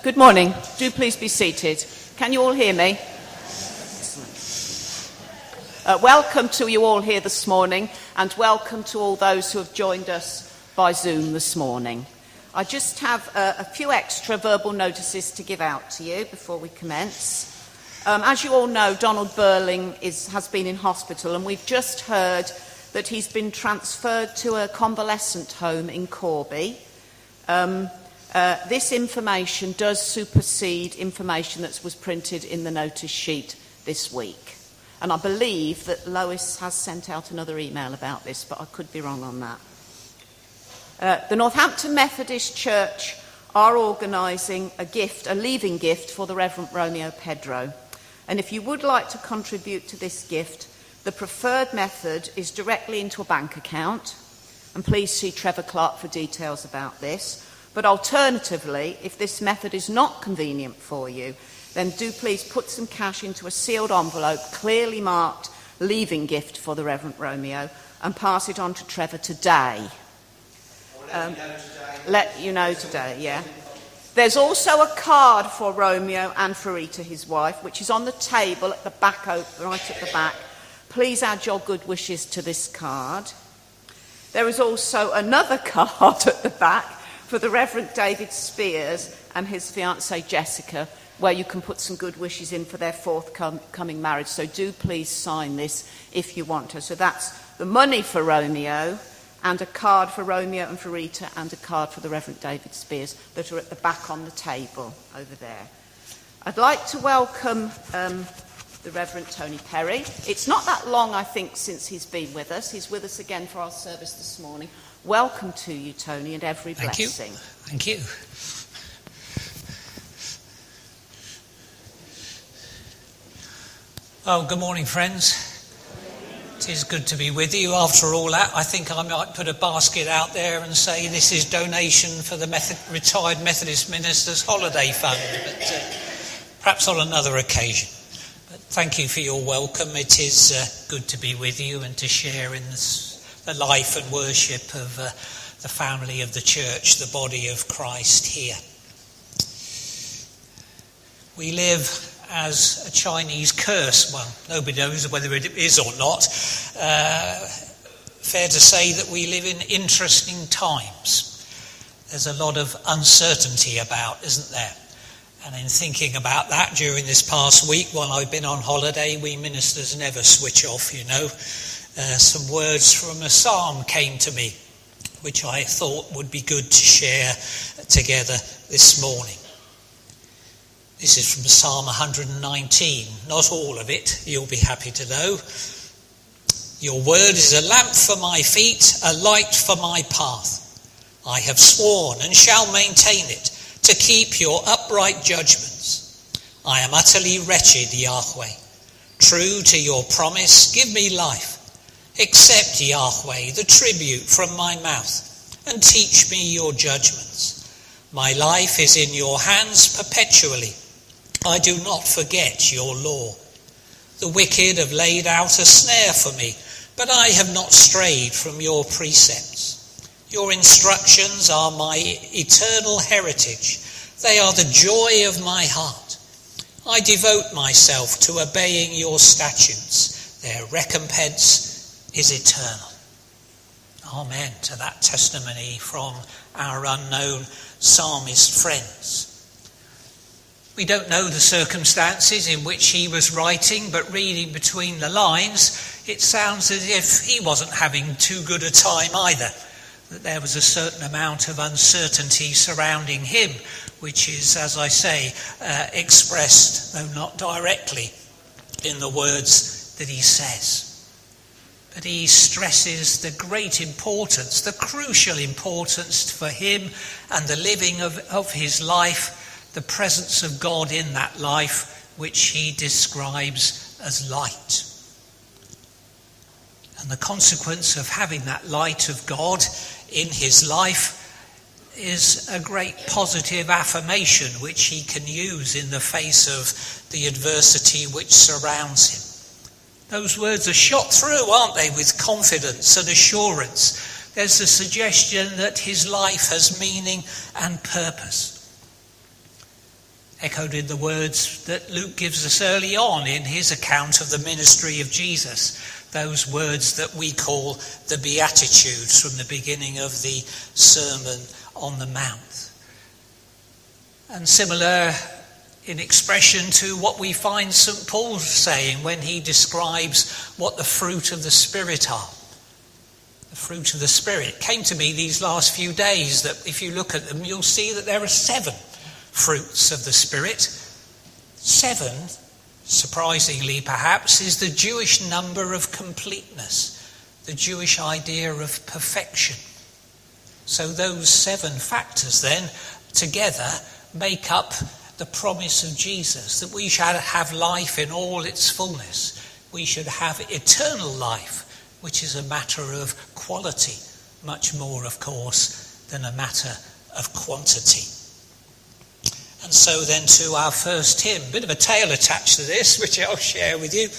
Good morning. Do please be seated. Can you all hear me? Welcome to you all here this morning, and welcome to all those who have joined us by Zoom this morning. I just have a few extra verbal notices to give out to you before we commence. As you all know, Donald Burling has been in hospital, and we've just heard that he's been transferred to a convalescent home in Corby. This information does supersede information that was printed in the notice sheet this week. And I believe that Lois has sent out another email about this, but I could be wrong on that. The Northampton Methodist Church are organising a leaving gift for the Reverend Romeo Pedro. And if you would like to contribute to this gift, the preferred method is directly into a bank account. And please see Trevor Clark for details about this. But alternatively, if this method is not convenient for you, then do please put some cash into a sealed envelope, clearly marked leaving gift for the Reverend Romeo, and pass it on to Trevor today. Let you know today, yeah. There's also a card for Romeo and for Rita, his wife, which is on the table at the back, right at the back. Please add your good wishes to this card. There is also another card at the back for the Reverend David Spears and his fiancée Jessica, where you can put some good wishes in for their forthcoming marriage. So do please sign this if you want to. So that's the money for Romeo, and a card for Romeo and for Rita, and a card for the Reverend David Spears that are at the back on the table over there. I'd like to welcome the Reverend Tony Perry. It's not that long, I think, since he's been with us. He's with us again for our service this morning. Welcome to you, Tony, and every blessing. Thank you. Well, good morning, friends. It is good to be with you. After all that, I think I might put a basket out there and say this is donation for the retired Methodist Ministers' Holiday Fund, but perhaps on another occasion. But thank you for your welcome. It is good to be with you and to share in the life and worship of the family of the church, the body of Christ here. We live as a Chinese curse. Well, nobody knows whether it is or not. Fair to say that we live in interesting times. There's a lot of uncertainty about, isn't there? And in thinking about that during this past week, while I've been on holiday, we ministers never switch off, you know. Some words from a psalm came to me, which I thought would be good to share together this morning. This is from Psalm 119. Not all of it, you'll be happy to know. Your word is a lamp for my feet, a light for my path. I have sworn and shall maintain it, to keep your upright judgments. I am utterly wretched, Yahweh. True to your promise, give me life. Accept, Yahweh, the tribute from my mouth, and teach me your judgments. My life is in your hands perpetually. I do not forget your law. The wicked have laid out a snare for me, but I have not strayed from your precepts. Your instructions are my eternal heritage. They are the joy of my heart. I devote myself to obeying your statutes. Their recompense is eternal. Amen to that testimony from our unknown psalmist friends. We don't know the circumstances in which he was writing, but reading between the lines, it sounds as if he wasn't having too good a time either. That there was a certain amount of uncertainty surrounding him, which is, as I say, expressed, though not directly, in the words that he says. But he stresses the great importance, the crucial importance for him and the living of his life, the presence of God in that life, which he describes as light. And the consequence of having that light of God in his life is a great positive affirmation which he can use in the face of the adversity which surrounds him. Those words are shot through, aren't they, with confidence and assurance. There's a suggestion that his life has meaning and purpose. echoed in the words that Luke gives us early on in his account of the ministry of Jesus, those words that we call the Beatitudes from the beginning of the Sermon on the Mount. And similar in expression to what we find St. Paul saying when he describes what the fruit of the Spirit are. The fruit of the Spirit came to me these last few days that if you look at them, you'll see that there are 7 fruits of the Spirit. 7, surprisingly perhaps, is the Jewish number of completeness, the Jewish idea of perfection. So those 7 factors then together make up the promise of Jesus, that we shall have life in all its fullness. We should have eternal life, which is a matter of quality, much more, of course, than a matter of quantity. And so then to our first hymn, a bit of a tale attached to this, which I'll share with you.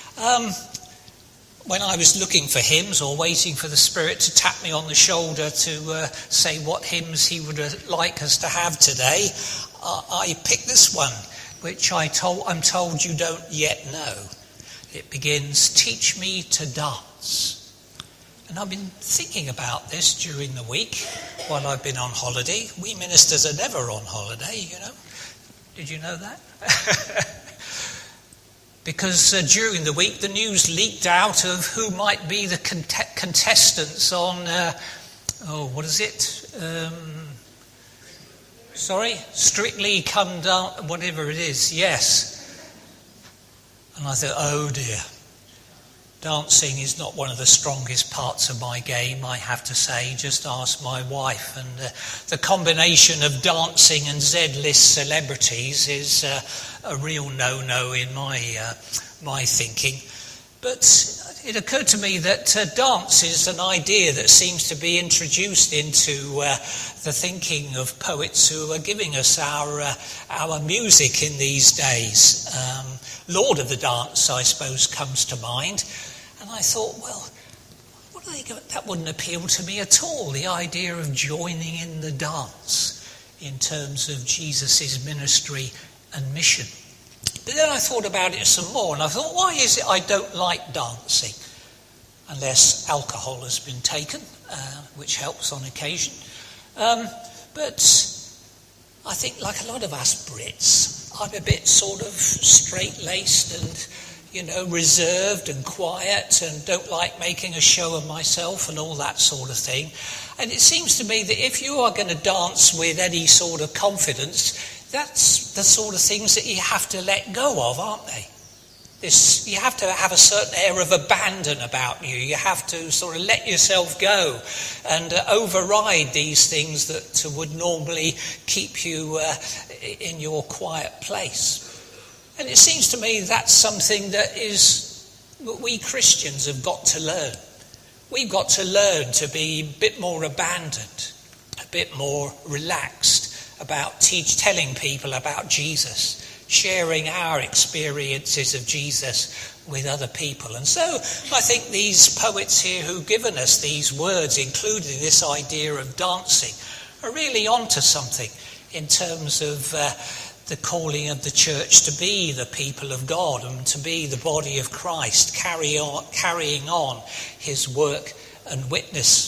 When I was looking for hymns or waiting for the Spirit to tap me on the shoulder to say what hymns he would like us to have today, I picked this one, which I'm told you don't yet know. It begins, "Teach me to dance." And I've been thinking about this during the week while I've been on holiday. We ministers are never on holiday, you know. Did you know that? Because during the week the news leaked out of who might be the contestants on, Strictly Come Down, whatever it is, yes. And I thought, oh dear. Dancing is not one of the strongest parts of my game, I have to say. Just ask my wife. And the combination of dancing and Z-list celebrities is a real no-no in my thinking. But it occurred to me that dance is an idea that seems to be introduced into the thinking of poets who are giving us our music in these days. Lord of the Dance, I suppose, comes to mind. And I thought, well, that wouldn't appeal to me at all, the idea of joining in the dance in terms of Jesus' ministry and mission. But then I thought about it some more, and I thought, why is it I don't like dancing? Unless alcohol has been taken, which helps on occasion. But I think, like a lot of us Brits, I'm a bit sort of straight-laced and, reserved and quiet and don't like making a show of myself and all that sort of thing. And it seems to me that if you are going to dance with any sort of confidence, that's the sort of things that you have to let go of, aren't they? You have to have a certain air of abandon about you. You have to sort of let yourself go and override these things that would normally keep you in your quiet place. And it seems to me that's something that we Christians have got to learn. We've got to learn to be a bit more abandoned, a bit more relaxed about telling people about Jesus, sharing our experiences of Jesus with other people. And so I think these poets here who've given us these words, including this idea of dancing, are really onto something in terms of the calling of the church to be the people of God and to be the body of Christ, carrying on his work and witness.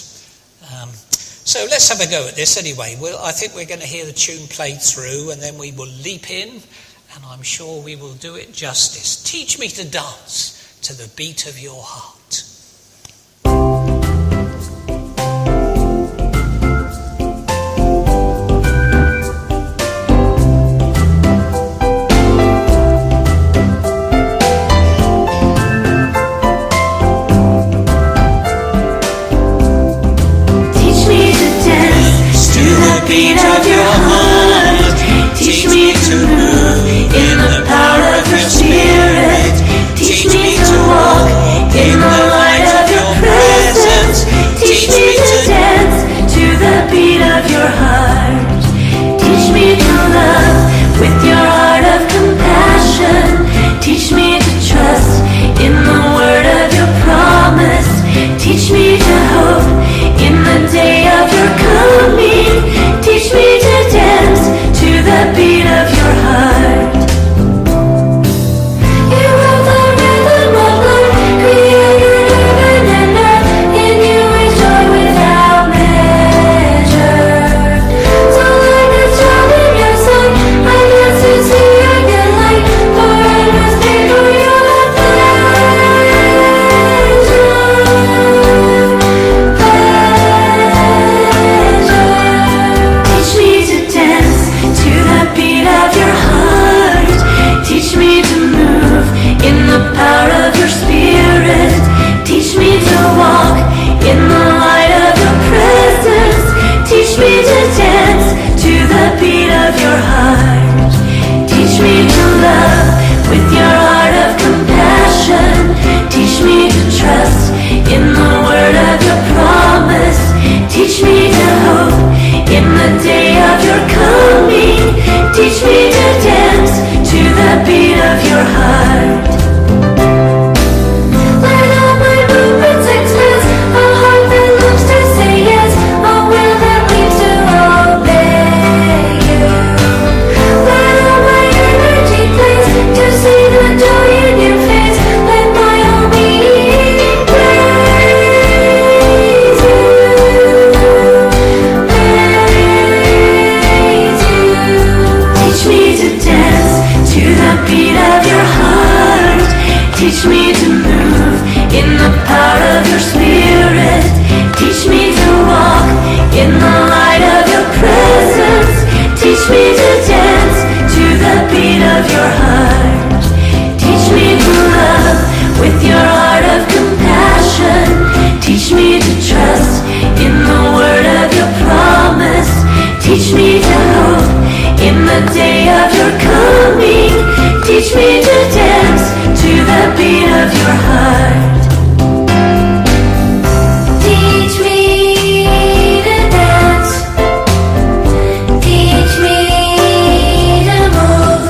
So let's have a go at this anyway. I think we're going to hear the tune played through and then we will leap in, and I'm sure we will do it justice. Teach me to dance to the beat of your heart. Beat of your heart. Teach me to move in the power of your spirit. Teach me to walk in the Teach me to dance to the beat of your heart. Let all my movements express a heart that loves to say yes, a will that leads to obey you. Let all my energy place to see the joy in your face. Let my whole being praise you. Praise you. Teach me to dance to the beat of your heart. Teach me to move in the power of your spirit. Teach me to walk in the light of your presence. Teach me to dance to the beat of your heart. Teach me to love with your heart of compassion. Teach me to trust in the word of your promise. Teach me to hope in the day of your coming. Teach me to dance to the beat of your heart. Teach me to dance. Teach me to move.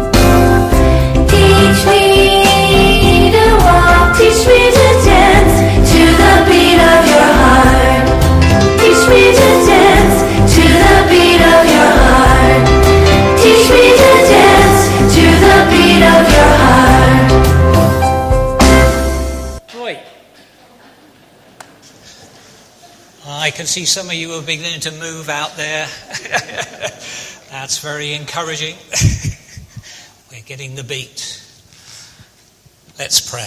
Teach me to walk. Teach me to dance to the beat of your heart. Teach me to dance to the beat of your heart. Teach me to dance to the beat of your heart. Right. I can see some of you are beginning to move out there. That's very encouraging. We're getting the beat. Let's pray.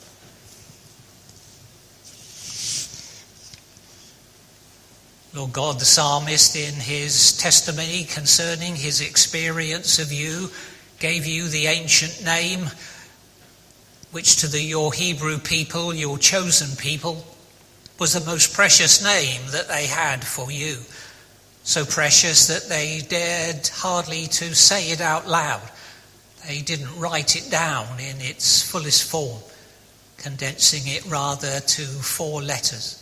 Lord God, the psalmist in his testimony concerning his experience of you gave you the ancient name which to your Hebrew people, your chosen people, was the most precious name that they had for you. So precious that they dared hardly to say it out loud. They didn't write it down in its fullest form, condensing it rather to 4 letters.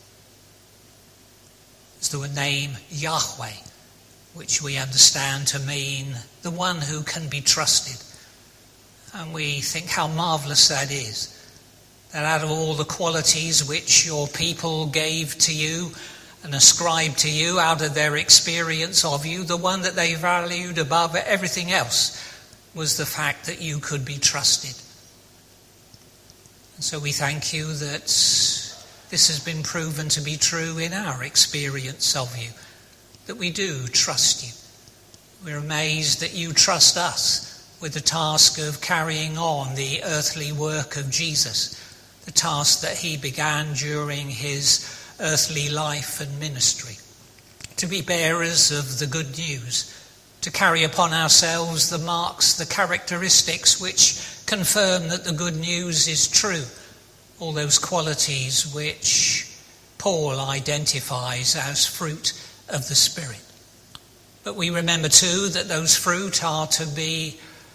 It's the name Yahweh, which we understand to mean the one who can be trusted. And we think how marvellous that is, that out of all the qualities which your people gave to you and ascribed to you out of their experience of you, the one that they valued above everything else was the fact that you could be trusted. And so we thank you that this has been proven to be true in our experience of you, that we do trust you. We're amazed that you trust us with the task of carrying on the earthly work of Jesus, the task that he began during his earthly life and ministry, to be bearers of the good news, to carry upon ourselves the marks, the characteristics which confirm that the good news is true, all those qualities which Paul identifies as fruit of the Spirit. But we remember too that those fruit are to be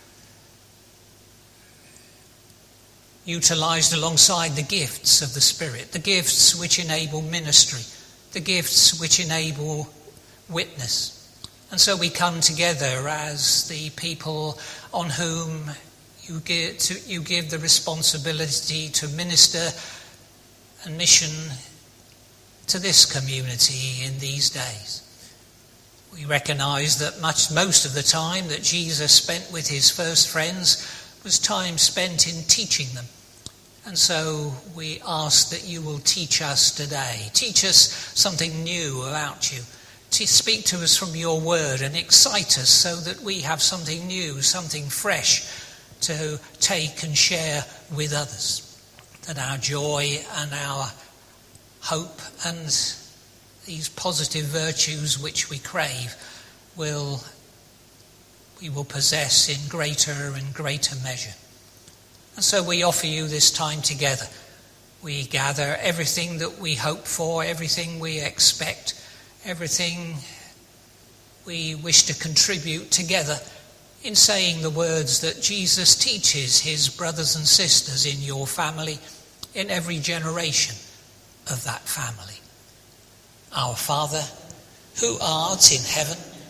utilised alongside the gifts of the Spirit, the gifts which enable ministry, the gifts which enable witness. And so we come together as the people on whom you give the responsibility to minister and mission to this community in these days. We recognise that most of the time that Jesus spent with his first friends was time spent in teaching them. And so we ask that you will teach us today. Teach us something new about you. To speak to us from your word and excite us so that we have something new, something fresh to take and share with others. That our joy and our hope and these positive virtues which we crave we will possess in greater and greater measure. And so we offer you this time together. We gather everything that we hope for, everything we expect, everything we wish to contribute together in saying the words that Jesus teaches his brothers and sisters in your family, in every generation of that family. Our Father, who art in heaven,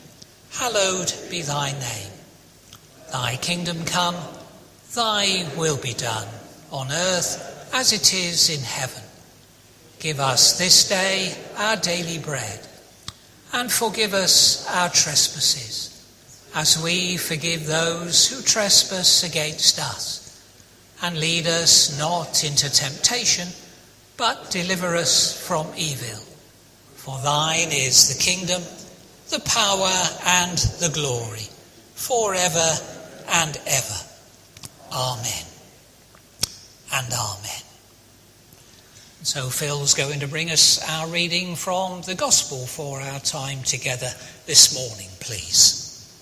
Hallowed be thy name. Thy kingdom come, thy will be done, on earth as it is in heaven. Give us this day our daily bread, and forgive us our trespasses, as we forgive those who trespass against us. And lead us not into temptation, but deliver us from evil. For thine is the kingdom, the power and the glory, forever and ever. Amen and amen. So Phil's going to bring us our reading from the Gospel for our time together this morning, please.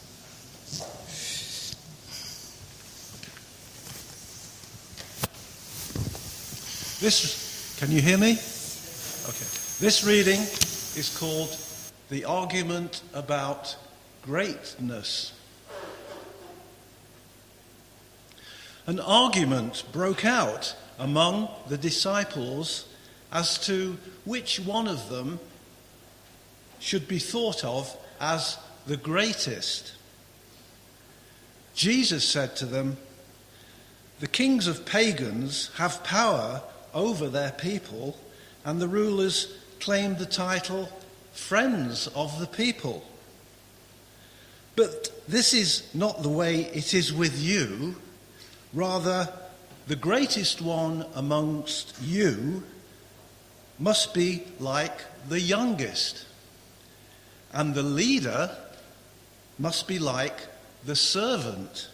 Can you hear me? Okay. This reading is called The Argument About Greatness. An argument broke out among the disciples as to which one of them should be thought of as the greatest. Jesus said to them, "The kings of pagans have power over their people, and the rulers claim the title friends of the people. But this is not the way it is with you. Rather, the greatest one amongst you must be like the youngest, and the leader must be like the servant.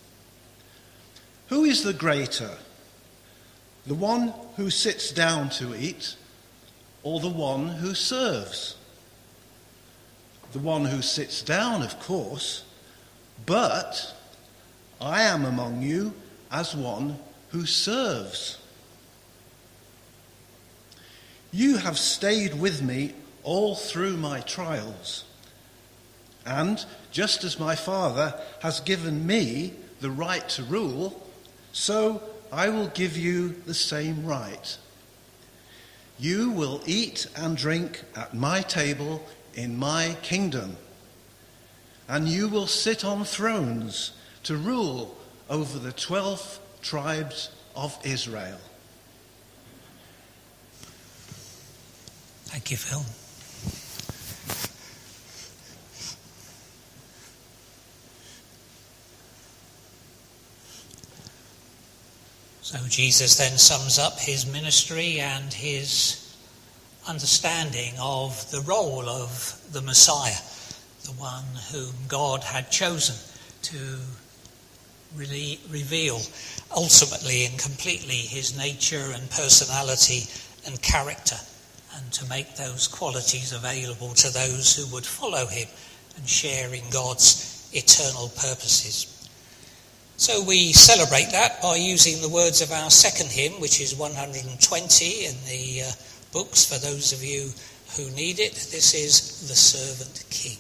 Who is the greater, the one who sits down to eat, or the one who serves? The one who sits down, of course, but I am among you as one who serves. You have stayed with me all through my trials, and just as my Father has given me the right to rule, so I will give you the same right. You will eat and drink at my table in my kingdom, and you will sit on thrones to rule over the 12 tribes of Israel." Thank you, Phil. So Jesus then sums up his ministry and his understanding of the role of the Messiah, the one whom God had chosen to really reveal ultimately and completely his nature and personality and character, and to make those qualities available to those who would follow him and share in God's eternal purposes. So we celebrate that by using the words of our second hymn, which is 120 in the books for those of you who need it. This is The Servant King.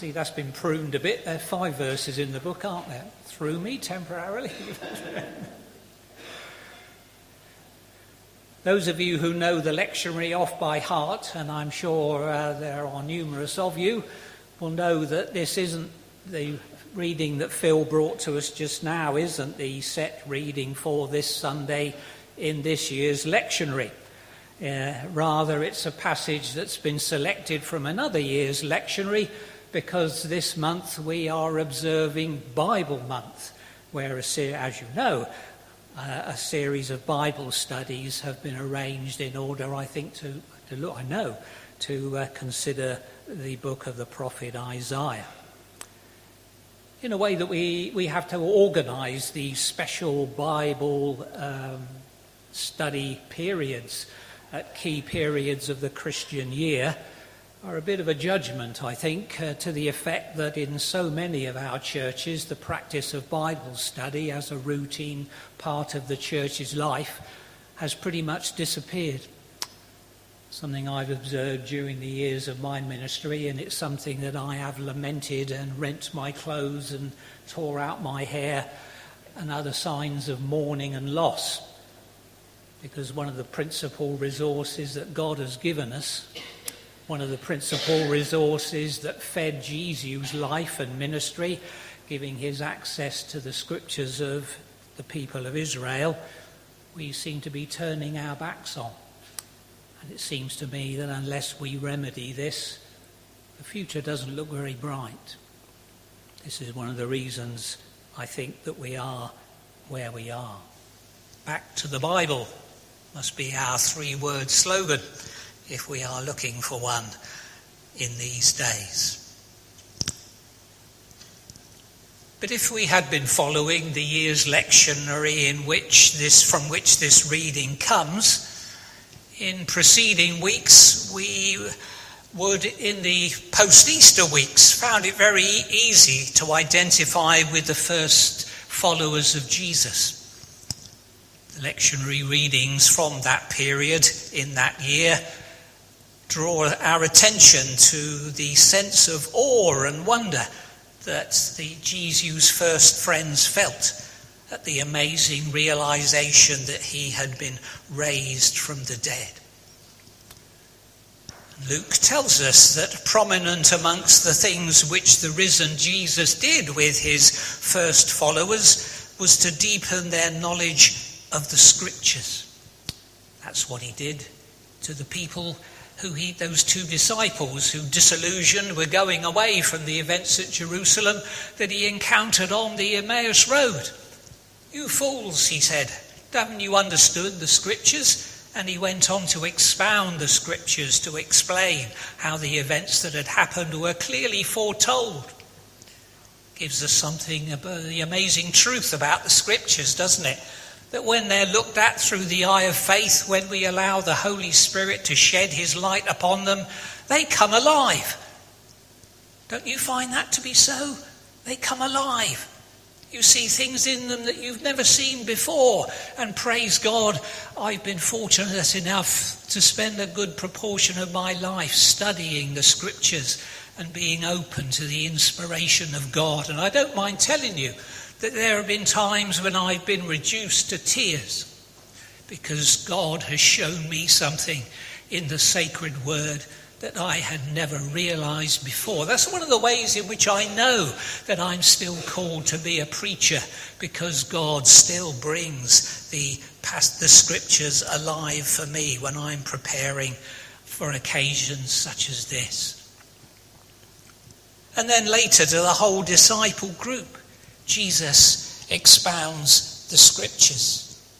see that's been pruned a bit. There are 5 verses in the book, aren't there? Threw me temporarily. Those of you who know the lectionary off by heart, and I'm sure there are numerous of you, will know that this isn't the reading that Phil brought to us just now, isn't the set reading for this Sunday in this year's lectionary. Rather, it's a passage that's been selected from another year's lectionary, because this month we are observing Bible Month, where, as you know, a series of Bible studies have been arranged in order, I think, to consider the book of the prophet Isaiah. In a way that we have to organise these special Bible study periods at key periods of the Christian year are a bit of a judgment, I think, to the effect that in so many of our churches the practice of Bible study as a routine part of the church's life has pretty much disappeared. Something I've observed during the years of my ministry, and it's something that I have lamented and rent my clothes and tore out my hair and other signs of mourning and loss. Because one of the principal resources that God has given us, one of the principal resources that fed Jesus' life and ministry, giving his access to the scriptures of the people of Israel, we seem to be turning our backs on. And it seems to me that unless we remedy this, the future doesn't look very bright. This is one of the reasons I think that we are where we are. Back to the Bible must be our 3-word slogan if we are looking for one in these days. But if we had been following the year's lectionary from which this reading comes, in preceding weeks we would, in the post-Easter weeks, found it very easy to identify with the first followers of Jesus. The lectionary readings from that period in that year draw our attention to the sense of awe and wonder that Jesus' first friends felt at the amazing realization that he had been raised from the dead. Luke tells us that prominent amongst the things which the risen Jesus did with his first followers was to deepen their knowledge of the scriptures. That's what he did to the people those 2 disciples who, disillusioned, were going away from the events at Jerusalem that he encountered on the Emmaus Road. "You fools," he said, "haven't you understood the scriptures?" And he went on to expound the scriptures, to explain how the events that had happened were clearly foretold. Gives us something about the amazing truth about the scriptures, doesn't it? That when they're looked at through the eye of faith, when we allow the Holy Spirit to shed his light upon them, they come alive. Don't you find that to be so? They come alive. You see things in them that you've never seen before. And praise God, I've been fortunate enough to spend a good proportion of my life studying the scriptures and being open to the inspiration of God. And I don't mind telling you that there have been times when I've been reduced to tears because God has shown me something in the sacred word that I had never realized before. That's one of the ways in which I know that I'm still called to be a preacher, because God still brings the scriptures alive for me when I'm preparing for occasions such as this. And then later to the whole disciple group, Jesus expounds the scriptures.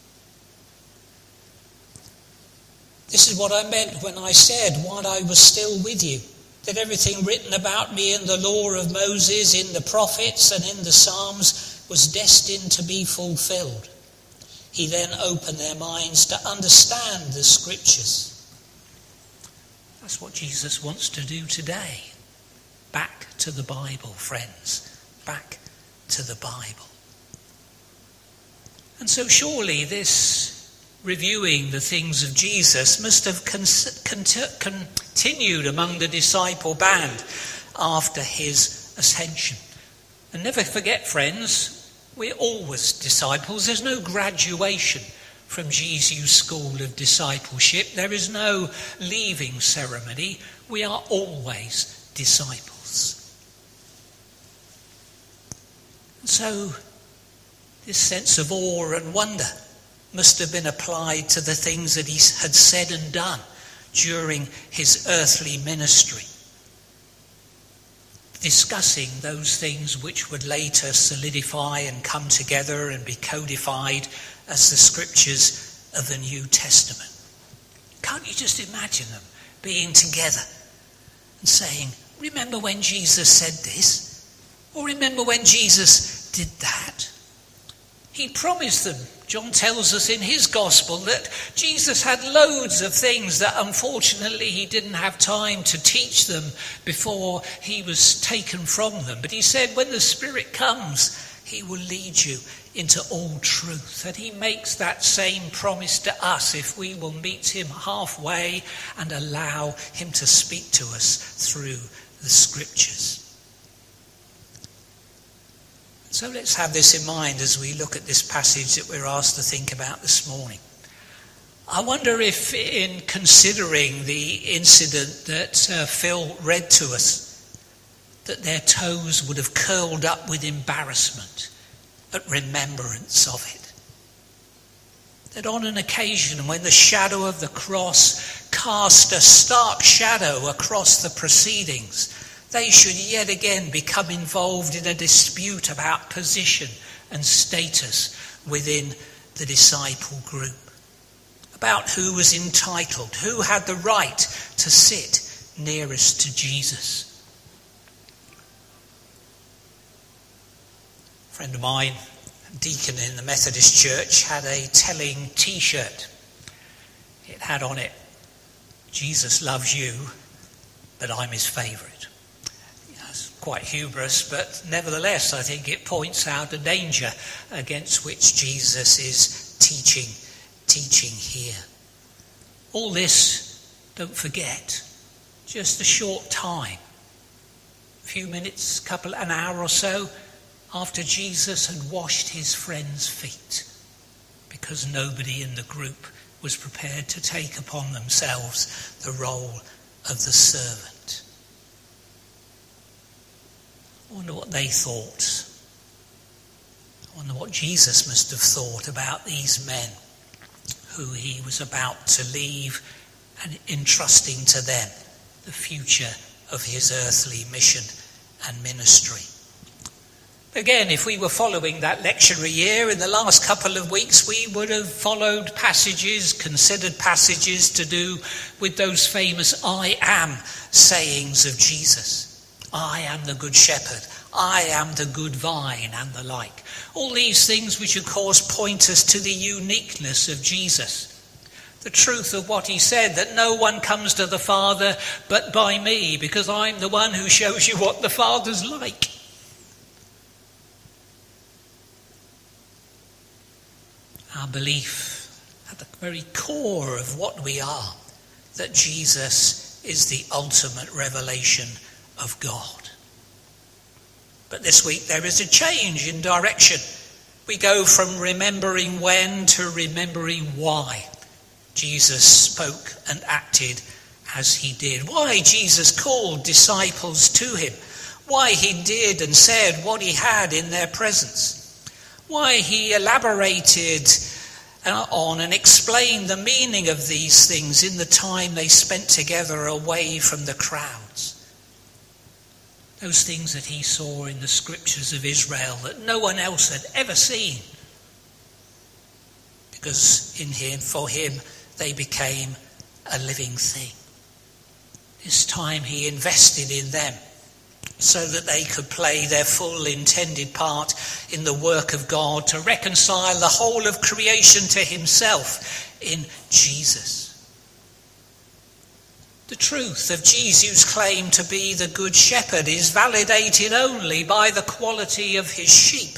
This is what I meant when I said, while I was still with you, that everything written about me in the law of Moses, in the prophets and in the Psalms was destined to be fulfilled. He then opened their minds to understand the scriptures. That's what Jesus wants to do today. Back to the Bible, friends. Back to the Bible. And so surely this reviewing the things of Jesus must have continued among the disciple band after his ascension. And never forget, friends, we're always disciples. There's no graduation from GCU School of Discipleship. There is no leaving ceremony. We are always disciples. And so this sense of awe and wonder must have been applied to the things that he had said and done during his earthly ministry, discussing those things which would later solidify and come together and be codified as the scriptures of the New Testament. Can't you just imagine them being together and saying, remember when Jesus said this? Or remember when Jesus did that? He promised them, John tells us in his gospel, that Jesus had loads of things that unfortunately he didn't have time to teach them before he was taken from them. But he said when the Spirit comes, he will lead you into all truth. And he makes that same promise to us if we will meet him halfway and allow him to speak to us through the scriptures. So let's have this in mind as we look at this passage that we're asked to think about this morning. I wonder if in considering the incident that Phil read to us, that their toes would have curled up with embarrassment at remembrance of it. That on an occasion when the shadow of the cross cast a stark shadow across the proceedings, they should yet again become involved in a dispute about position and status within the disciple group, about who was entitled, who had the right to sit nearest to Jesus. A friend of mine, a deacon in the Methodist Church, had a telling T-shirt. It had on it, Jesus loves you, but I'm his favourite. Quite hubris, but nevertheless I think it points out the danger against which Jesus is teaching here. All this, don't forget, just a short time, a few minutes, an hour or so after Jesus had washed his friends' feet, because nobody in the group was prepared to take upon themselves the role of the servant. I wonder what they thought. I wonder what Jesus must have thought about these men who he was about to leave and entrusting to them the future of his earthly mission and ministry. Again, if we were following that lectionary year in the last couple of weeks, we would have followed passages, considered passages to do with those famous I am sayings of Jesus. I am the good shepherd, I am the good vine, and the like. All these things which of course point us to the uniqueness of Jesus. The truth of what he said, that no one comes to the Father but by me, because I'm the one who shows you what the Father's like. Our belief at the very core of what we are, that Jesus is the ultimate revelation of God. But this week there is a change in direction. We go from remembering when to remembering why Jesus spoke and acted as he did. Why Jesus called disciples to him. Why he did and said what he had in their presence. Why he elaborated on and explained the meaning of these things in the time they spent together away from the crowds. Those things that he saw in the scriptures of Israel that no one else had ever seen. Because in him, for him, they became a living thing. This time he invested in them so that they could play their full intended part in the work of God to reconcile the whole of creation to himself in Jesus. The truth of Jesus' claim to be the good shepherd is validated only by the quality of his sheep.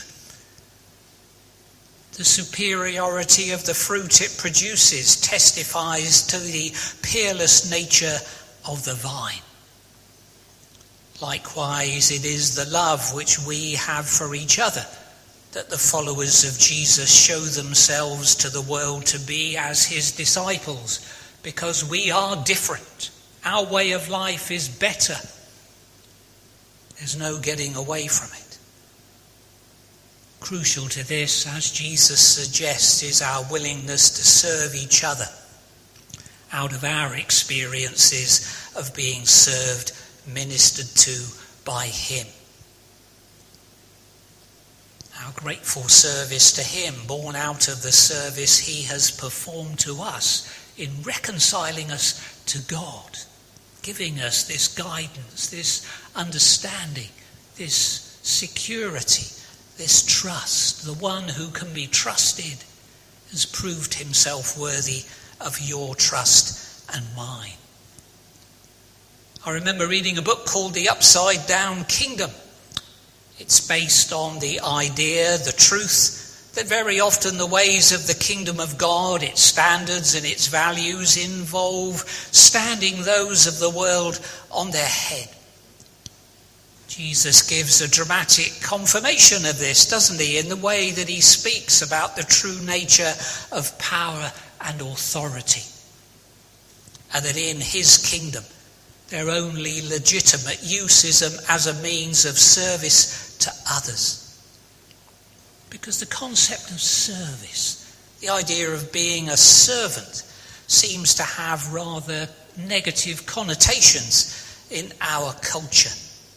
The superiority of the fruit it produces testifies to the peerless nature of the vine. Likewise, it is the love which we have for each other that the followers of Jesus show themselves to the world to be as his disciples, because we are different. Our way of life is better. There's no getting away from it. Crucial to this, as Jesus suggests, is our willingness to serve each other out of our experiences of being served, ministered to by him. Our grateful service to him, born out of the service he has performed to us in reconciling us to God, giving us this guidance, this understanding, this security, this trust. The one who can be trusted has proved himself worthy of your trust and mine. I remember reading a book called The Upside Down Kingdom. It's based on the idea, the truth, that very often the ways of the kingdom of God, its standards and its values, involve standing those of the world on their head. Jesus gives a dramatic confirmation of this, doesn't he, in the way that he speaks about the true nature of power and authority. And that in his kingdom, their only legitimate use is as a means of service to others. Because the concept of service, the idea of being a servant, seems to have rather negative connotations in our culture.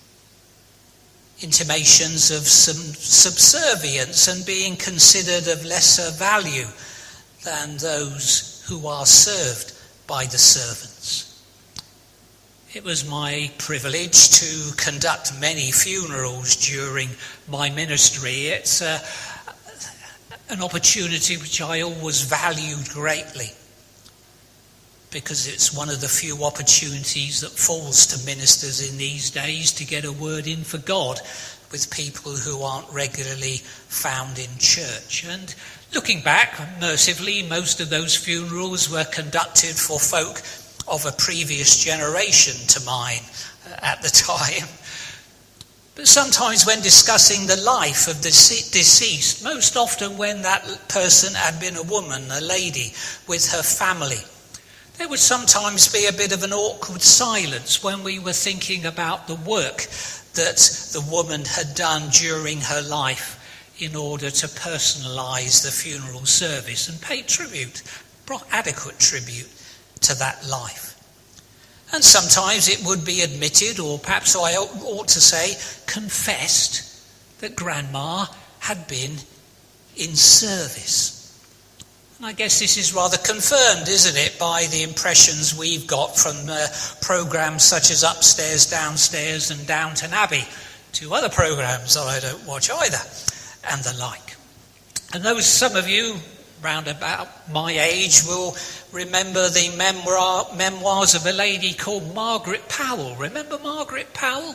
Intimations of some subservience and being considered of lesser value than those who are served by the servants. It was my privilege to conduct many funerals during my ministry. It's an opportunity which I always valued greatly, because it's one of the few opportunities that falls to ministers in these days to get a word in for God with people who aren't regularly found in church. And looking back, mercifully, most of those funerals were conducted for folk of a previous generation to mine at the time. But sometimes when discussing the life of the deceased, most often when that person had been a woman, a lady, with her family, there would sometimes be a bit of an awkward silence when we were thinking about the work that the woman had done during her life in order to personalise the funeral service and pay tribute, adequate tribute to that life. And sometimes it would be admitted, or perhaps I ought to say confessed, that Grandma had been in service. And I guess this is rather confirmed, isn't it, by the impressions we've got from programmes such as Upstairs, Downstairs and Downton Abbey, to other programmes that I don't watch either, and the like. And those, some of you round about my age, will remember the memoirs of a lady called Margaret Powell. Remember Margaret Powell?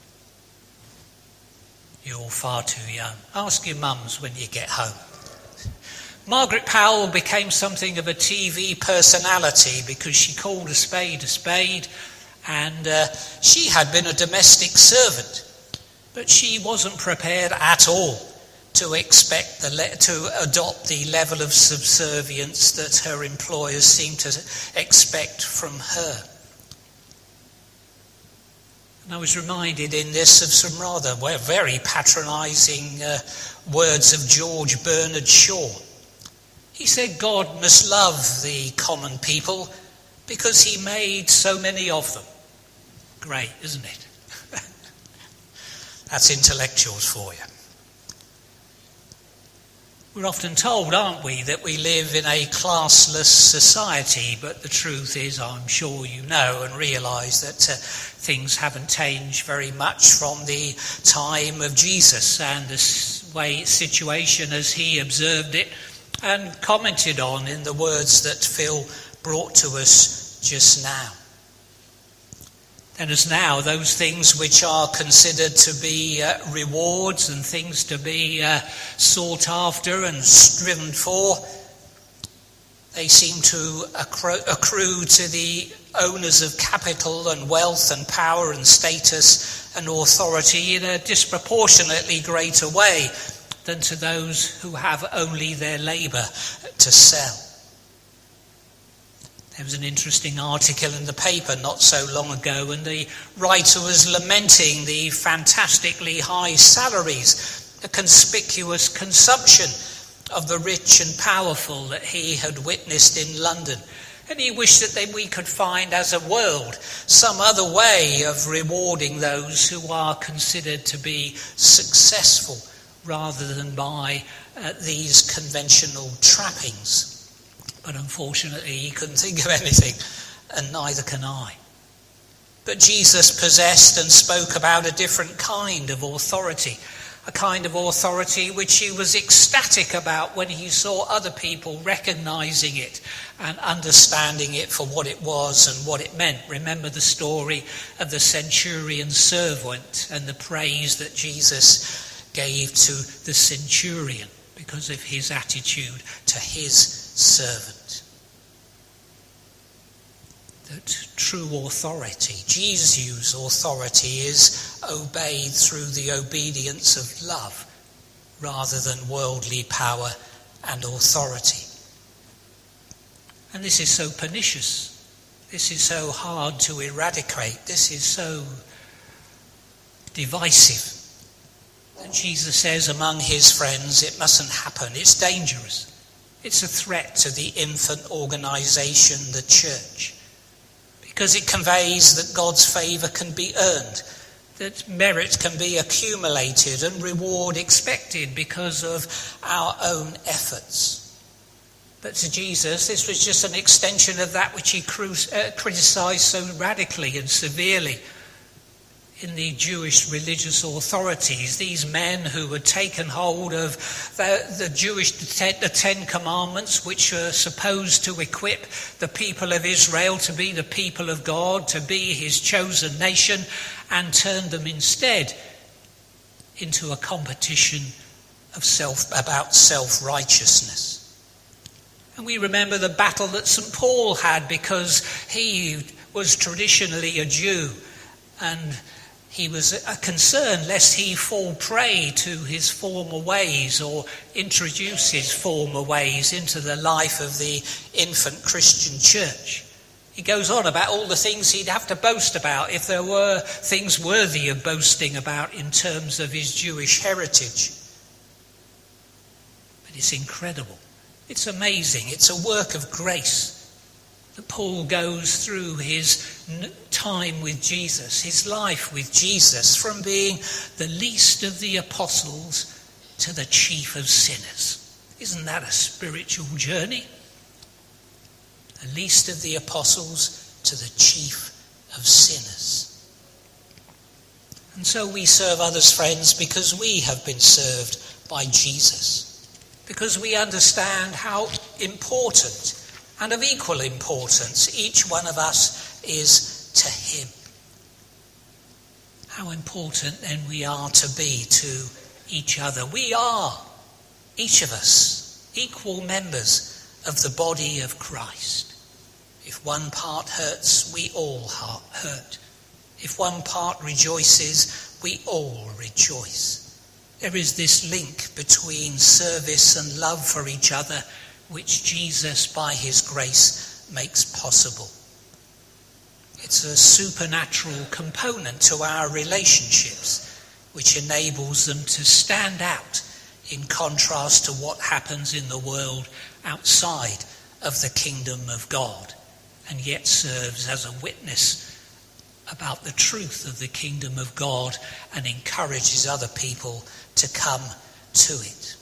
You're all far too young. Ask your mums when you get home. Margaret Powell became something of a TV personality because she called a spade, and she had been a domestic servant, but she wasn't prepared at all to adopt the level of subservience that her employers seemed to expect from her. And I was reminded in this of some rather very patronising words of George Bernard Shaw. He said God must love the common people because he made so many of them. Great, isn't it? That's intellectuals for you. We're often told, aren't we, that we live in a classless society, but the truth is, I'm sure you know and realise that things haven't changed very much from the time of Jesus and the situation as he observed it and commented on in the words that Phil brought to us just now. And as now, those things which are considered to be rewards and things to be sought after and striven for They seem to accrue to the owners of capital and wealth and power and status and authority in a disproportionately greater way than to those who have only their labour to sell. There was an interesting article in the paper not so long ago, and the writer was lamenting the fantastically high salaries, the conspicuous consumption of the rich and powerful that he had witnessed in London. And he wished that we could find as a world some other way of rewarding those who are considered to be successful rather than by these conventional trappings. But unfortunately he couldn't think of anything, and neither can I. But Jesus possessed and spoke about a different kind of authority, a kind of authority which he was ecstatic about when he saw other people recognizing it and understanding it for what it was and what it meant. Remember the story of the centurion's servant and the praise that Jesus gave to the centurion because of his attitude to his servant. That true authority, Jesus' authority, is obeyed through the obedience of love rather than worldly power and authority. And this is so pernicious. This is so hard to eradicate. This is so divisive. And Jesus says among his friends, it mustn't happen. It's dangerous. It's a threat to the infant organisation, the church, because it conveys that God's favour can be earned, that merit can be accumulated and reward expected because of our own efforts. But to Jesus, this was just an extension of that which he criticised so radically and severely in the Jewish religious authorities, these men who had taken hold of the Ten Commandments, which are supposed to equip the people of Israel to be the people of God, to be his chosen nation, and turned them instead into a competition about self-righteousness. And we remember the battle that St. Paul had because he was traditionally a Jew, and he was concerned lest he fall prey to his former ways or introduce his former ways into the life of the infant Christian church. He goes on about all the things he'd have to boast about if there were things worthy of boasting about in terms of his Jewish heritage. But it's incredible. It's amazing. It's a work of grace that Paul goes through his time with Jesus, his life with Jesus, from being the least of the apostles to the chief of sinners. Isn't that a spiritual journey? The least of the apostles to the chief of sinners. And so we serve others, friends, because we have been served by Jesus, because we understand how important and of equal importance each one of us is to him. How important then we are to be to each other. We are, each of us, equal members of the body of Christ. If one part hurts, we all hurt. If one part rejoices, we all rejoice. There is this link between service and love for each other, which Jesus, by his grace, makes possible. It's a supernatural component to our relationships, which enables them to stand out in contrast to what happens in the world outside of the kingdom of God, and yet serves as a witness about the truth of the kingdom of God and encourages other people to come to it.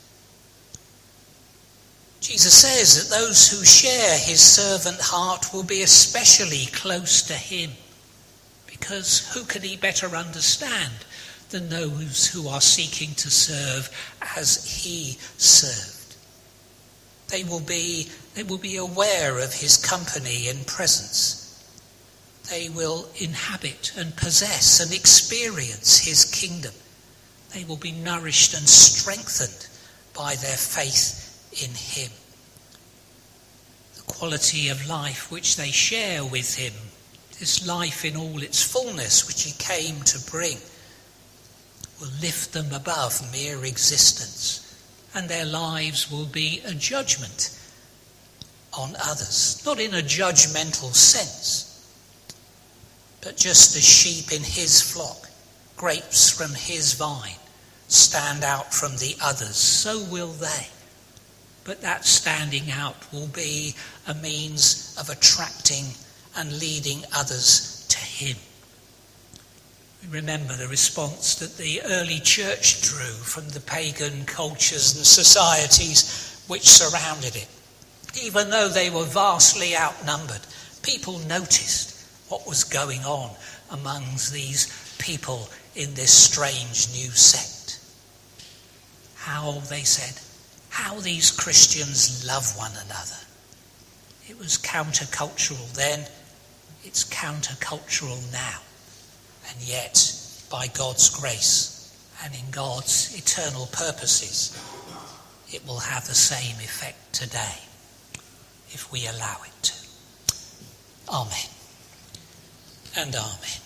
Jesus says that those who share his servant heart will be especially close to him, because who can he better understand than those who are seeking to serve as he served? They will be aware of his company and presence. They will inhabit and possess and experience his kingdom. They will be nourished and strengthened by their faith in him. The quality of life which they share with him, this life in all its fullness which he came to bring, will lift them above mere existence, and their lives will be a judgment on others, not in a judgmental sense, but just as sheep in his flock, grapes from his vine, stand out from the others, so will they. But that standing out will be a means of attracting and leading others to him. Remember the response that the early church drew from the pagan cultures and societies which surrounded it. Even though they were vastly outnumbered, people noticed what was going on amongst these people in this strange new sect. How, they said, how these Christians love one another. It was countercultural then, it's countercultural now. And yet, by God's grace and in God's eternal purposes, it will have the same effect today if we allow it to. Amen and amen.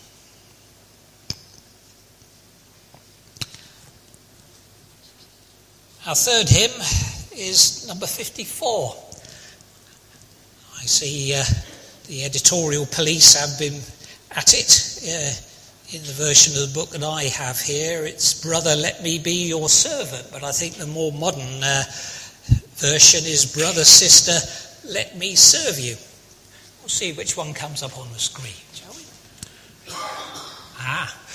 Our third hymn is number 54. I see the editorial police have been at it. In the version of the book that I have here, it's Brother, Let Me Be Your Servant. But I think the more modern version is Brother, Sister, Let Me Serve You. We'll see which one comes up on the screen, shall we? Ah.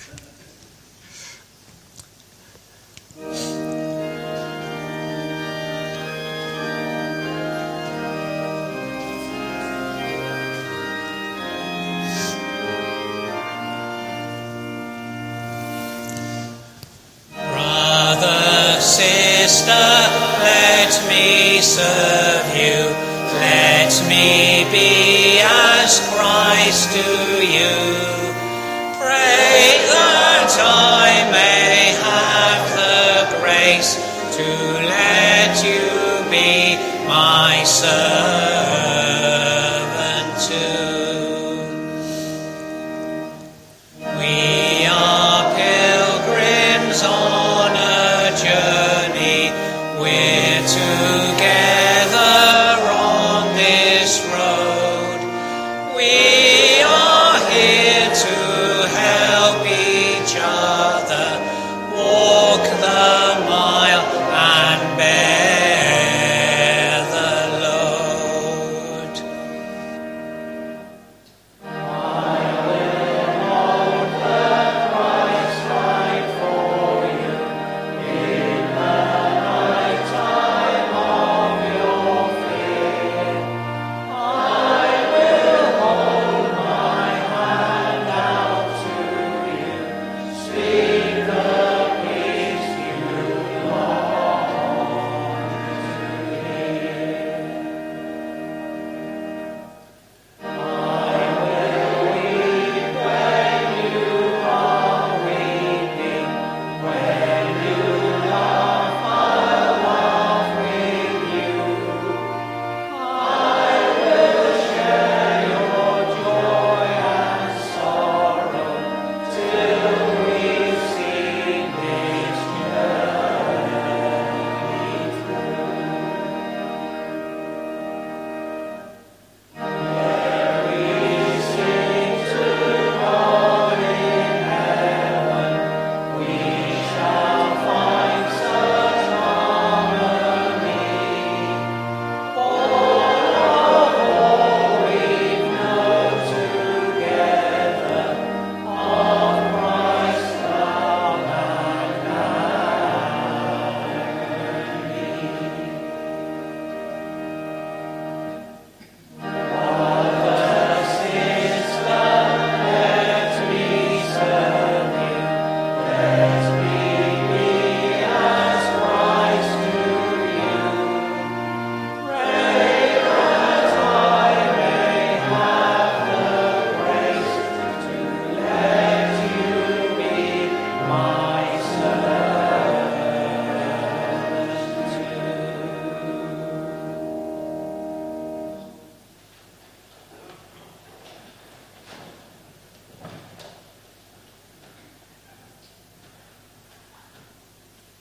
Sister, let me serve you. Let me be as Christ to you. Pray that I may have the grace to let you be my servant too. We are pilgrims on a journey. We're together on this road. We are here to help each other walk the mile and bear the load. I will hold the Christ right for you in the night time of your fear.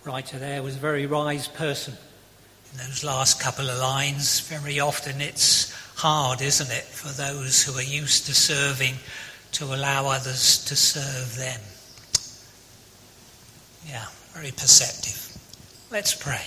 writer there was a very wise person. In those last couple of lines, very often it's hard, isn't it, for those who are used to serving to allow others to serve them. Yeah, very perceptive. Let's pray.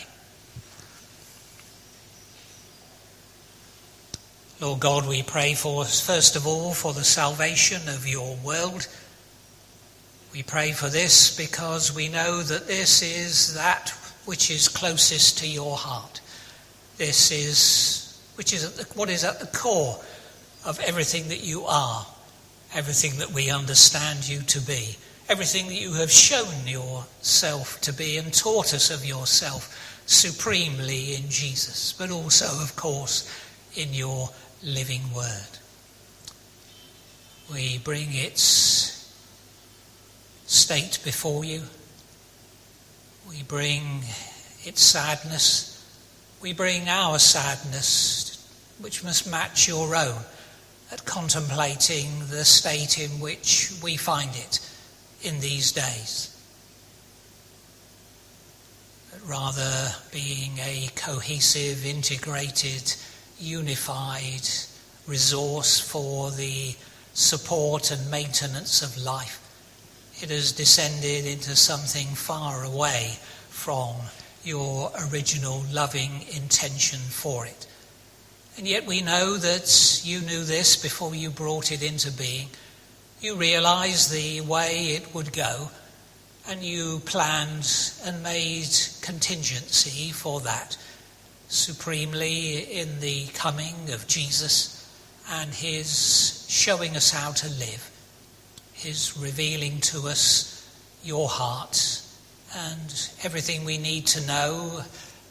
Lord God, we pray for, first of all, for the salvation of your world. We pray for this because we know that this is that which is closest to your heart. This is what is at the core of everything that you are, everything that we understand you to be, everything that you have shown yourself to be and taught us of yourself supremely in Jesus, but also, of course, in your living word. We bring its state before you. We bring its sadness. We bring our sadness, which must match your own, at contemplating the state in which we find it in these days. But rather being a cohesive, integrated, unified resource for the support and maintenance of life, it has descended into something far away from your original loving intention for it. And yet we know that you knew this before you brought it into being. You realized the way it would go, and you planned and made contingency for that, supremely in the coming of Jesus and his showing us how to live, his revealing to us your heart and everything we need to know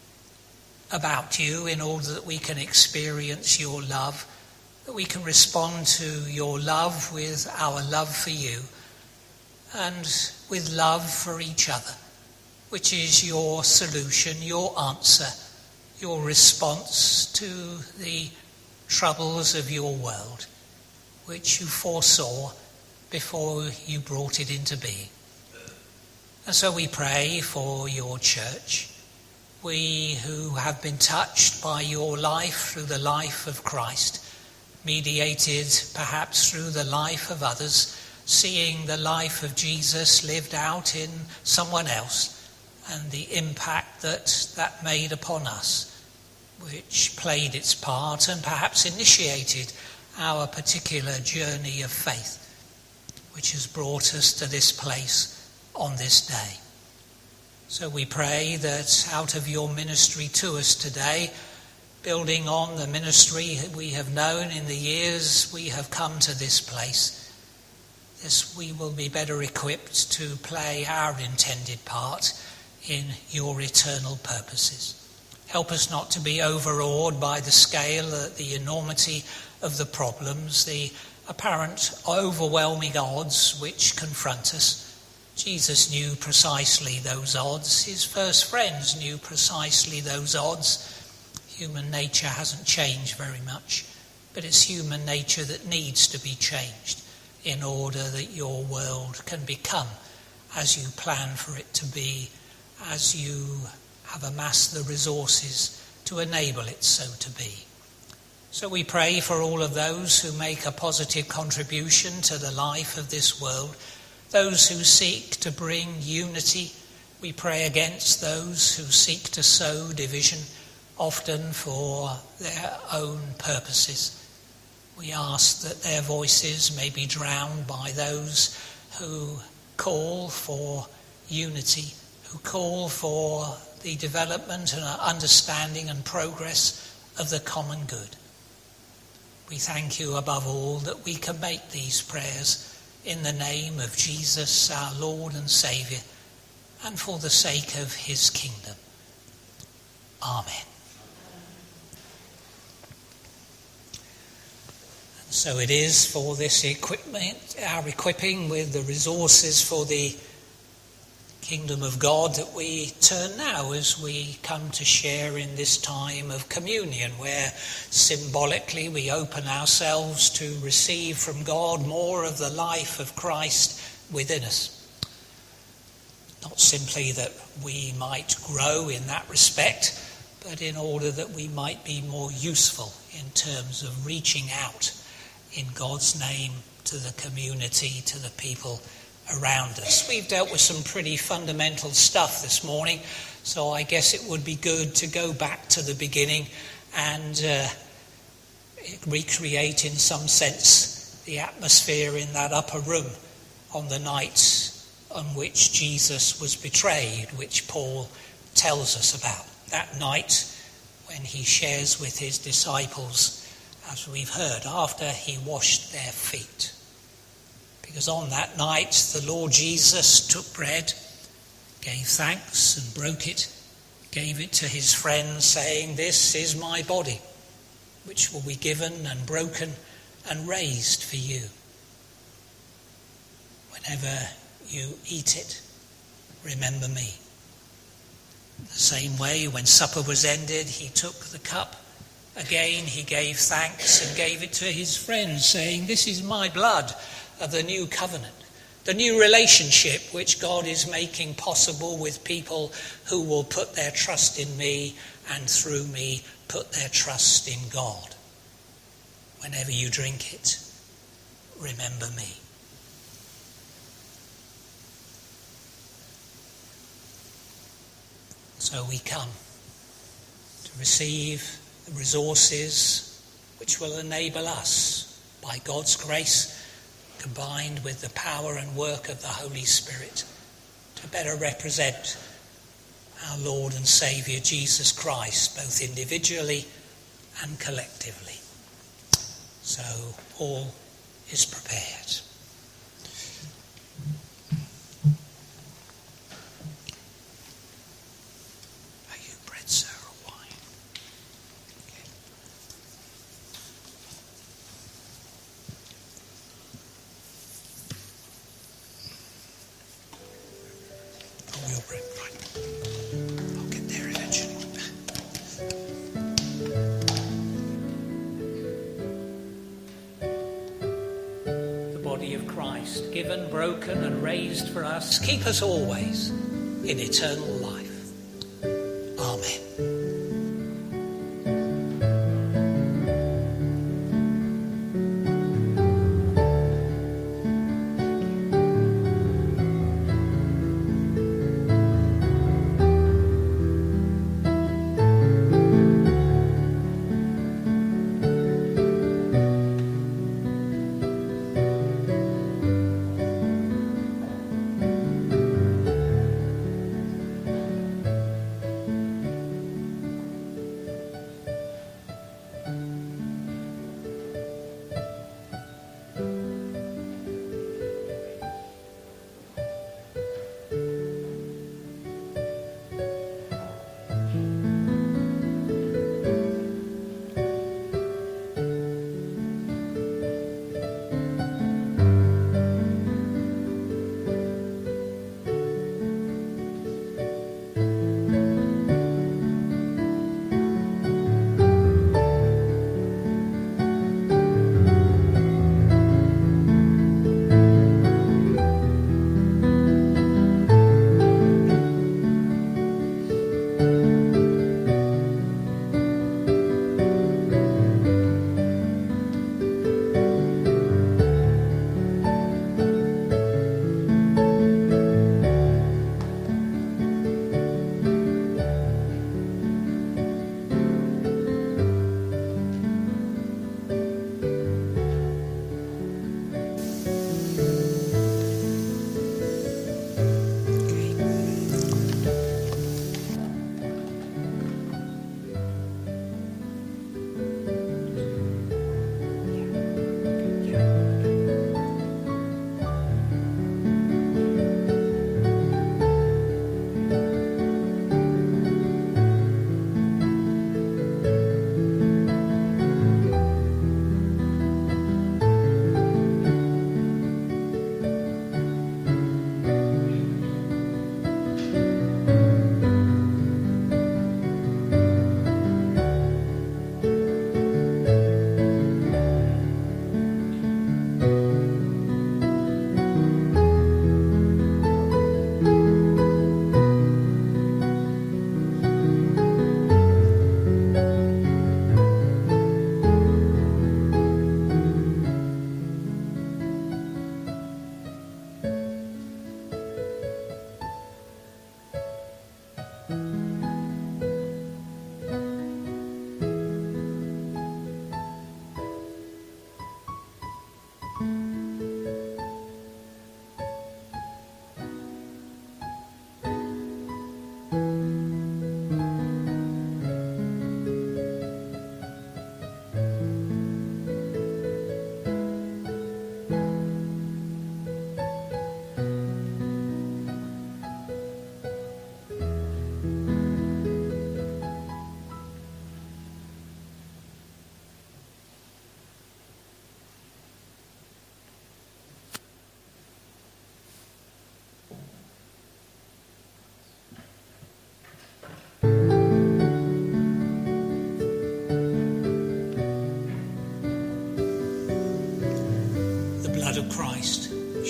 about you in order that we can experience your love, that we can respond to your love with our love for you and with love for each other, which is your solution, your answer, your response to the troubles of your world, which you foresaw before you brought it into being. And so we pray for your church, we who have been touched by your life through the life of Christ, mediated perhaps through the life of others, seeing the life of Jesus lived out in someone else and the impact that made upon us, which played its part and perhaps initiated our particular journey of faith, which has brought us to this place on this day. So we pray that out of your ministry to us today, building on the ministry we have known in the years we have come to this place, we will be better equipped to play our intended part in your eternal purposes. Help us not to be overawed by the scale, the enormity of the problems, the apparent overwhelming odds which confront us. Jesus knew precisely those odds. His first friends knew precisely those odds. Human nature hasn't changed very much, but it's human nature that needs to be changed in order that your world can become as you plan for it to be, as you have amassed the resources to enable it so to be. So we pray for all of those who make a positive contribution to the life of this world, those who seek to bring unity. We pray against those who seek to sow division, often for their own purposes. We ask that their voices may be drowned by those who call for unity, who call for the development and understanding and progress of the common good. We thank you above all that we can make these prayers in the name of Jesus, our Lord and Saviour, and for the sake of his kingdom. Amen. And so it is for this equipment, our equipping with the resources for the kingdom of God, that we turn now as we come to share in this time of communion, where symbolically we open ourselves to receive from God more of the life of Christ within us. not simply that we might grow in that respect, but in order that we might be more useful in terms of reaching out in God's name to the community, to the people around us. We've dealt with some pretty fundamental stuff this morning, so I guess it would be good to go back to the beginning and recreate in some sense the atmosphere in that upper room on the night on which Jesus was betrayed, which Paul tells us about. That night when he shares with his disciples, as we've heard, after he washed their feet. Because on that night the Lord Jesus took bread, gave thanks and broke it, gave it to his friends, saying, "This is my body, which will be given and broken and raised for you. Whenever you eat it, remember me." The same way, when supper was ended, he took the cup. Again, he gave thanks and gave it to his friends, saying, "This is my blood of the new covenant, the new relationship which God is making possible with people who will put their trust in me and through me put their trust in God. Whenever you drink it, remember me." So we come to receive the resources which will enable us, by God's grace, combined with the power and work of the Holy Spirit, to better represent our Lord and Saviour Jesus Christ, both individually and collectively. So all is prepared. Given, broken and raised for us, keep us always in eternal life. Amen.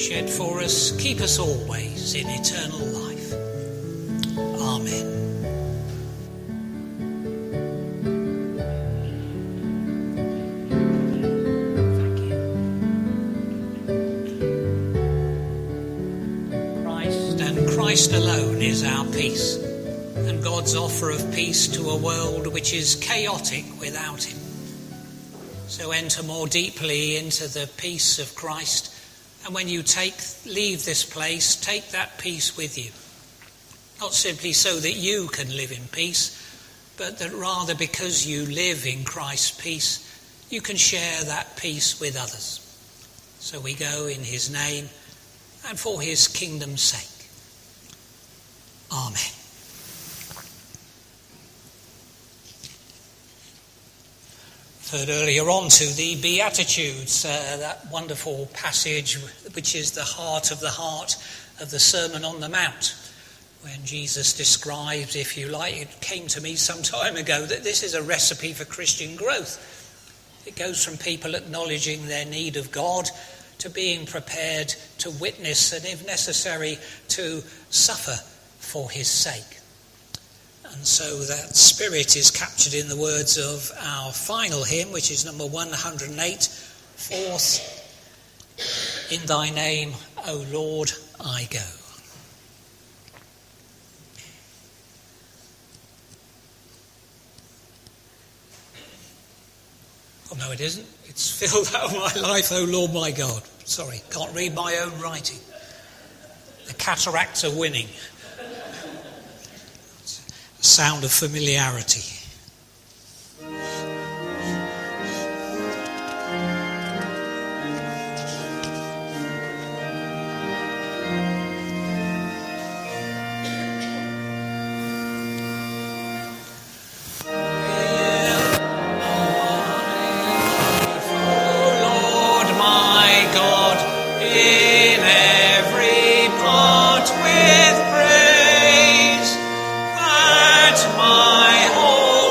shed for us, keep us always in eternal life. Amen. Christ alone is our peace, and God's offer of peace to a world which is chaotic without him. So enter more deeply into the peace of Christ, and when you leave this place, take that peace with you. Not simply so that you can live in peace, but that rather because you live in Christ's peace, you can share that peace with others. So we go in his name and for his kingdom's sake. Amen. Referred earlier on to the Beatitudes, that wonderful passage which is the heart of the Sermon on the Mount, when Jesus describes, if you like, it came to me some time ago, that this is a recipe for Christian growth. It goes from people acknowledging their need of God to being prepared to witness and, if necessary, to suffer for his sake. And so that spirit is captured in the words of our final hymn, which is number 108, Forth in thy name, O Lord, I go. Oh, no, it isn't. It's filled out my life, O Lord, my God. Sorry, can't read my own writing. The cataracts are winning. Sound of familiarity. My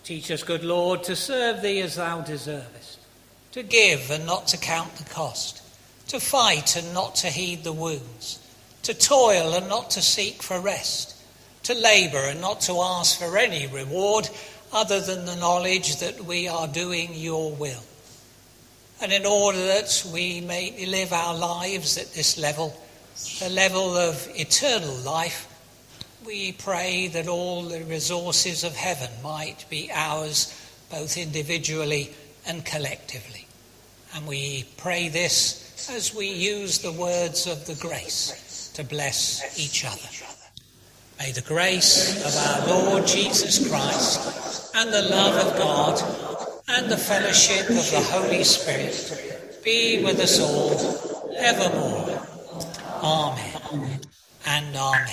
Teach us, good Lord, to serve thee as thou deservest. To give and not to count the cost. To fight and not to heed the wounds. To toil and not to seek for rest. To labour and not to ask for any reward other than the knowledge that we are doing your will. And in order that we may live our lives at this level, the level of eternal life, we pray that all the resources of heaven might be ours, both individually and collectively. And we pray this as we use the words of the grace to bless each other. May the grace of our Lord Jesus Christ and the love of God and the fellowship of the Holy Spirit be with us all evermore. Amen and amen.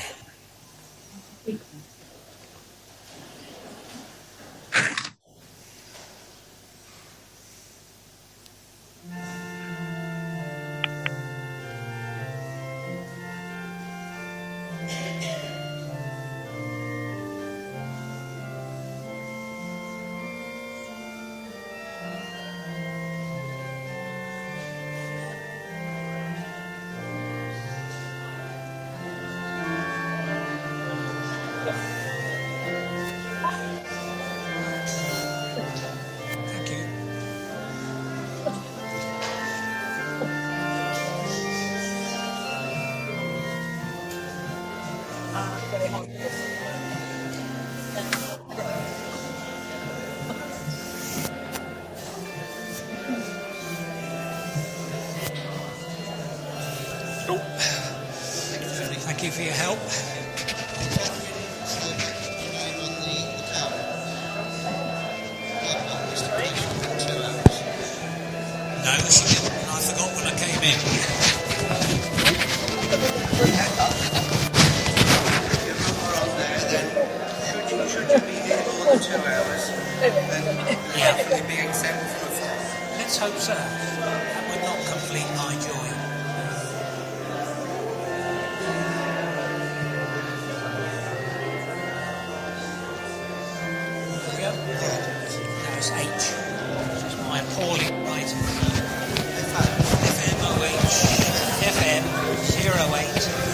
Thank you. Thank you for your help. No, she didn't. I forgot when I came in. Should you be here more than 2 hours, then Yeah. hopefully be exempt from a fine. Let's hope so. That would not complete my joy. There we go. That was H. This is my appalling writing. FMOH FM 08